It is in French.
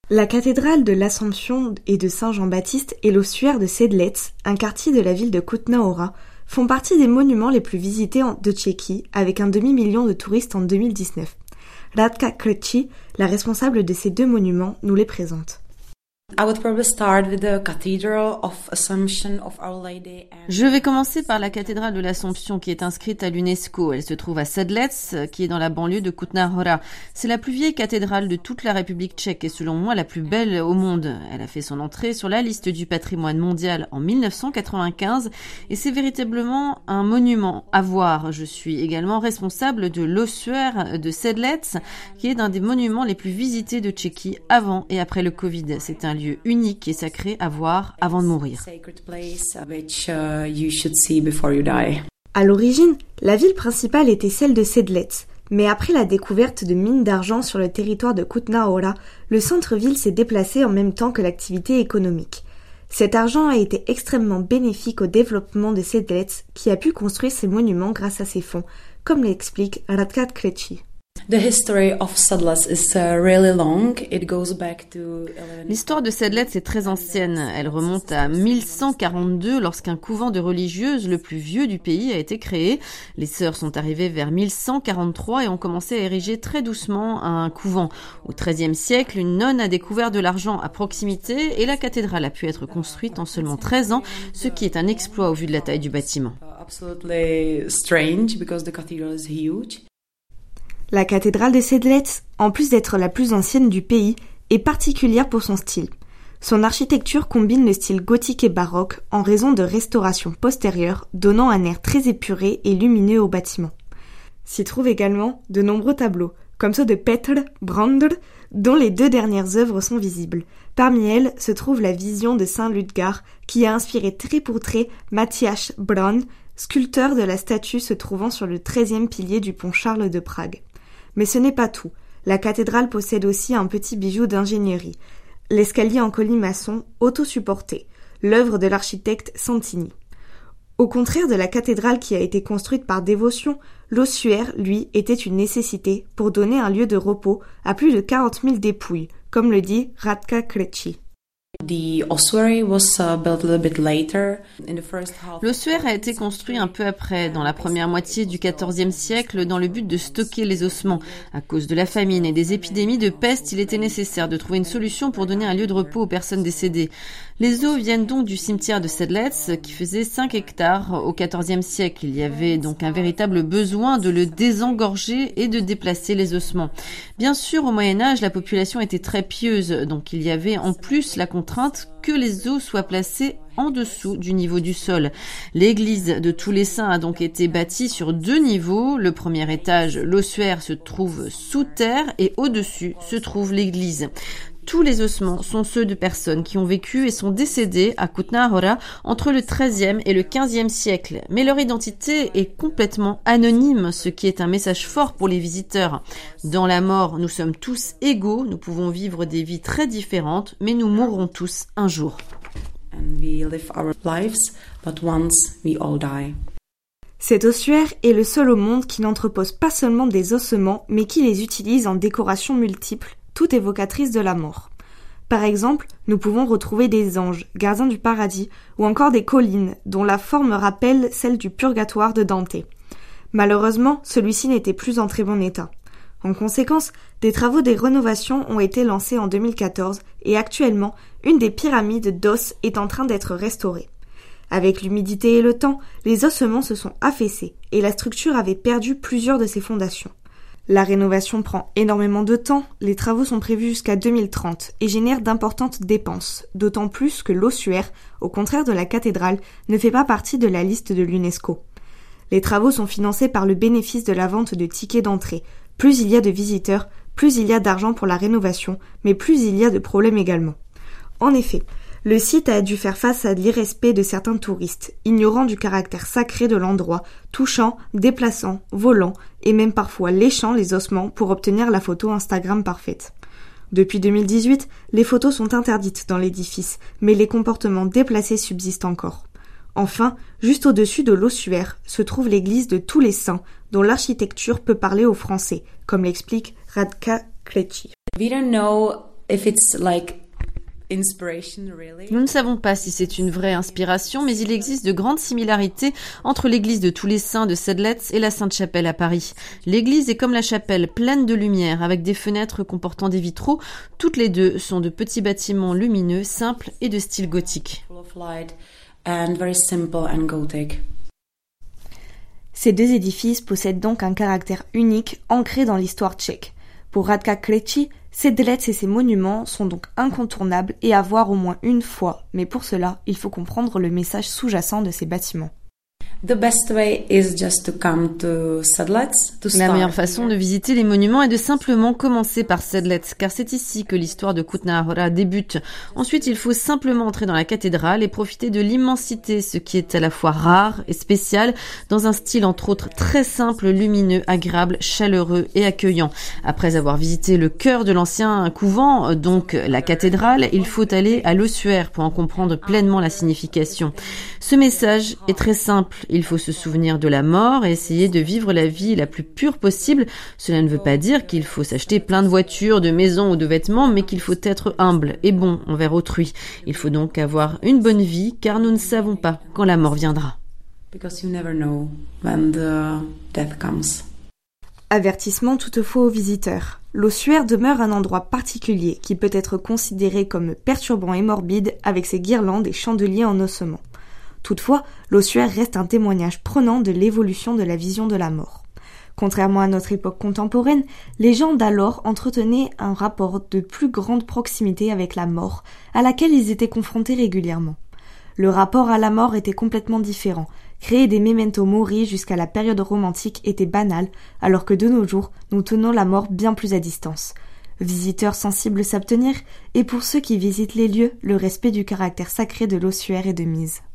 La cathédrale de l'Assomption et de Saint-Jean-Baptiste et l'ossuaire de Sedlec, un quartier de la ville de Kutna Hora, font partie des monuments les plus visités de Tchéquie, avec un demi-million de touristes en 2019. Radka Krejci, la responsable de ces deux monuments, nous les présente. Je vais commencer par la cathédrale de l'Assomption qui est inscrite à l'UNESCO. Elle se trouve à Sedlec, qui est dans la banlieue de Kutna Hora. C'est la plus vieille cathédrale de toute la République tchèque et selon moi la plus belle au monde. Elle a fait son entrée sur la liste du patrimoine mondial en 1995 et c'est véritablement un monument à voir. Je suis également responsable de l'ossuaire de Sedlec qui est un des monuments les plus visités de Tchéquie avant et après le Covid. C'est un lieu unique et sacré à voir avant de mourir. À l'origine, la ville principale était celle de Sedlec, mais après la découverte de mines d'argent sur le territoire de Kutna Hora, le centre-ville s'est déplacé en même temps que l'activité économique. Cet argent a été extrêmement bénéfique au développement de Sedlec, qui a pu construire ses monuments grâce à ses fonds, comme l'explique Radka Krejci. L'histoire de Sedlec est très ancienne. Elle remonte à 1142 lorsqu'un couvent de religieuses, le plus vieux du pays, a été créé. Les sœurs sont arrivées vers 1143 et ont commencé à ériger très doucement un couvent. Au XIIIe siècle, une nonne a découvert de l'argent à proximité et la cathédrale a pu être construite en seulement 13 ans, ce qui est un exploit au vu de la taille du bâtiment. La cathédrale de Sedlec, en plus d'être la plus ancienne du pays, est particulière pour son style. Son architecture combine le style gothique et baroque en raison de restaurations postérieures donnant un air très épuré et lumineux au bâtiment. S'y trouvent également de nombreux tableaux, comme ceux de Petr Brandr, dont les deux dernières œuvres sont visibles. Parmi elles se trouve la Vision de Saint Ludgar, qui a inspiré trait pour trait Matyáš Braun, sculpteur de la statue se trouvant sur le 13e pilier du pont Charles de Prague. Mais ce n'est pas tout. La cathédrale possède aussi un petit bijou d'ingénierie. L'escalier en colimaçon autosupporté, l'œuvre de l'architecte Santini. Au contraire de la cathédrale qui a été construite par dévotion, l'ossuaire, lui, était une nécessité pour donner un lieu de repos à plus de 40 000 dépouilles, comme le dit Radka Krejci. L'ossuaire a été construit un peu après, dans la première moitié du XIVe siècle, dans le but de stocker les ossements. À cause de la famine et des épidémies de peste, il était nécessaire de trouver une solution pour donner un lieu de repos aux personnes décédées. Les os viennent donc du cimetière de Sedlec, qui faisait 5 hectares au XIVe siècle. Il y avait donc un véritable besoin de le désengorger et de déplacer les ossements. Bien sûr, au Moyen-Âge, la population était très pieuse, donc il y avait en plus la contrainte que les os soient placés en dessous du niveau du sol. L'église de tous les saints a donc été bâtie sur 2 niveaux. Le premier étage, l'ossuaire, se trouve sous terre et au-dessus se trouve l'église. Tous les ossements sont ceux de personnes qui ont vécu et sont décédées à Kutna Hora entre le XIIIe et le XVe siècle. Mais leur identité est complètement anonyme, ce qui est un message fort pour les visiteurs. Dans la mort, nous sommes tous égaux, nous pouvons vivre des vies très différentes, mais nous mourrons tous un jour. Cet ossuaire est le seul au monde qui n'entrepose pas seulement des ossements, mais qui les utilise en décorations multiples, toutes évocatrices de la mort. Par exemple, nous pouvons retrouver des anges, gardiens du paradis, ou encore des collines, dont la forme rappelle celle du purgatoire de Dante. Malheureusement, celui-ci n'était plus en très bon état. En conséquence, des travaux de rénovation ont été lancés en 2014 et actuellement, une des pyramides d'os est en train d'être restaurée. Avec l'humidité et le temps, les ossements se sont affaissés et la structure avait perdu plusieurs de ses fondations. La rénovation prend énormément de temps, les travaux sont prévus jusqu'à 2030 et génèrent d'importantes dépenses, d'autant plus que l'ossuaire, au contraire de la cathédrale, ne fait pas partie de la liste de l'UNESCO. Les travaux sont financés par le bénéfice de la vente de tickets d'entrée. Plus il y a de visiteurs, plus il y a d'argent pour la rénovation, mais plus il y a de problèmes également. En effet, le site a dû faire face à l'irrespect de certains touristes, ignorant du caractère sacré de l'endroit, touchant, déplaçant, volant et même parfois léchant les ossements pour obtenir la photo Instagram parfaite. Depuis 2018, les photos sont interdites dans l'édifice, mais les comportements déplacés subsistent encore. Enfin, juste au-dessus de l'ossuaire se trouve l'église de tous les saints, dont l'architecture peut parler aux Français, comme l'explique Radka Krejci. if it's like Nous ne savons pas si c'est une vraie inspiration, mais il existe de grandes similarités entre l'église de Tous les Saints de Sedlec et la Sainte-Chapelle à Paris. L'église est comme la chapelle, pleine de lumière, avec des fenêtres comportant des vitraux. Toutes les deux sont de petits bâtiments lumineux, simples et de style gothique. Ces deux édifices possèdent donc un caractère unique, ancré dans l'histoire tchèque. Pour Radka Krejci, Sedlec et ses monuments sont donc incontournables et à voir au moins une fois, mais pour cela, il faut comprendre le message sous-jacent de ces bâtiments. The best way is just to come to Sedlec to start. La meilleure façon de visiter les monuments est de simplement commencer par Sedlec, car c'est ici que l'histoire de Kutná Hora débute. Ensuite, il faut simplement entrer dans la cathédrale et profiter de l'immensité, ce qui est à la fois rare et spécial, dans un style entre autres très simple, lumineux, agréable, chaleureux et accueillant. Après avoir visité le cœur de l'ancien couvent, donc la cathédrale, il faut aller à l'ossuaire pour en comprendre pleinement la signification. Ce message est très simple. Il faut se souvenir de la mort et essayer de vivre la vie la plus pure possible. Cela ne veut pas dire qu'il faut s'acheter plein de voitures, de maisons ou de vêtements, mais qu'il faut être humble et bon envers autrui. Il faut donc avoir une bonne vie, car nous ne savons pas quand la mort viendra. Because you never know when the death comes. Avertissement toutefois aux visiteurs. L'ossuaire demeure un endroit particulier qui peut être considéré comme perturbant et morbide avec ses guirlandes et chandeliers en ossements. Toutefois, l'ossuaire reste un témoignage prenant de l'évolution de la vision de la mort. Contrairement à notre époque contemporaine, les gens d'alors entretenaient un rapport de plus grande proximité avec la mort, à laquelle ils étaient confrontés régulièrement. Le rapport à la mort était complètement différent. Créer des memento mori jusqu'à la période romantique était banal, alors que de nos jours, nous tenons la mort bien plus à distance. Visiteurs sensibles s'abstenir, et pour ceux qui visitent les lieux, le respect du caractère sacré de l'ossuaire est de mise.